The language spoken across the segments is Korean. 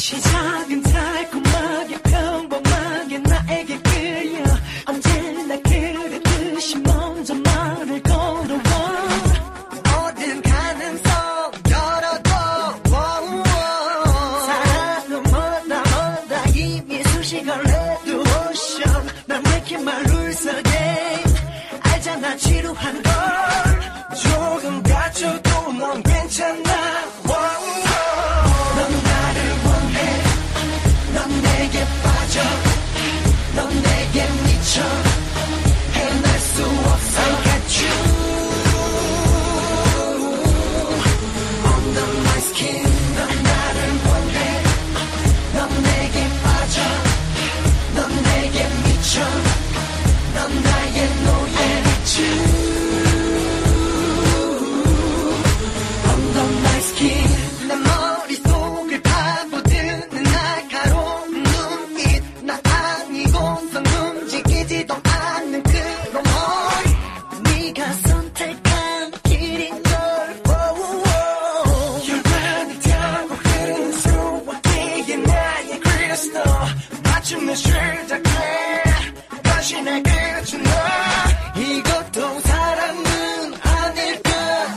시작은 달콤하게 평범하게 나에게 끌려 언제나 그랬듯이 먼저 말을 걸어와 어딘 가능성 열어둬 사랑은 뭐다 이미 수식을 해두었어 난 왜 이렇게 말을 서게 알잖아 지루한 걸 조금 다쳐도 넌 괜찮아 헤어날 수 없어 I got you Under my skin 넌 나를 원해 넌 내게 빠져 넌 내게 미쳐 넌 나의 노예 I got you Under my skin 내 머릿속을 파고드는 날카로운 눈빛 나 아니고선 움직이지도 않는 그런 걸 네가 선택한 길인 걸 혈관을 타고 흐르는 수화기에 나의 크리스탈 마침내 시작해 다시 날 그려줘 너 이것도 사랑은 아닐까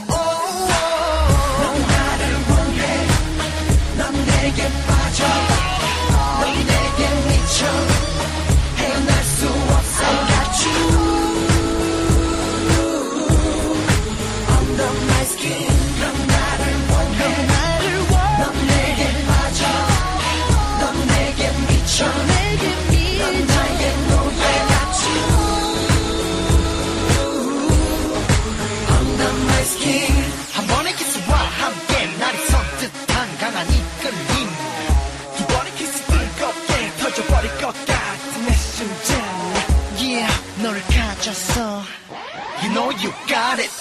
넌 나를 원해 넌 내게 빠져 넌 내게 미쳐 헤어날 수 없어 I got you Under my skin 넌 나를 원해 넌 내게 빠져 넌 내게 미쳐 넌 나의 노예 I got you Under my skin 한 번의 키스와 함께 날이 선뜻한 강한 이끌림 두 번의 키스 뜨겁게 터져버릴 것 같은 내 심장 Yeah 너를 가졌어 You know you got it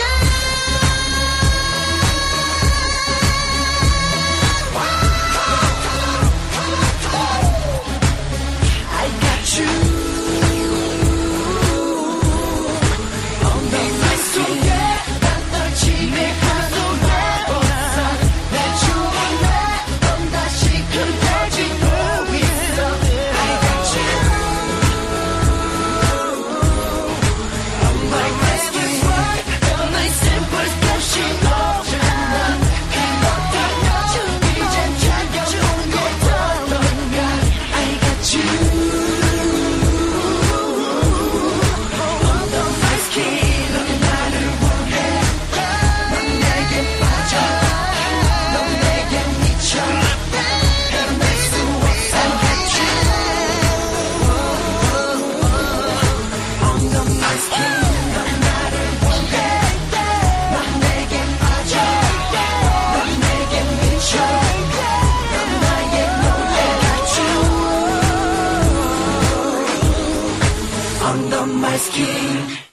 I got you Under my skin 난 널 지배하고 있어 내 주변에 넌 다시 흔들리고 있어 I got you Under my skin 너의 simple flashing 오잖아 그렇다면 이젠 챙겨주는 것도 어떤가 I got you Under my skin 넌 나를 원해 넌 내게 빠져 넌 내게 미쳐 헤어날 수 없어 I got you Under my skin 넌 나를 원해 넌 내게 빠져 넌 내게 미쳐 넌 나의 노예 I got you Under my skin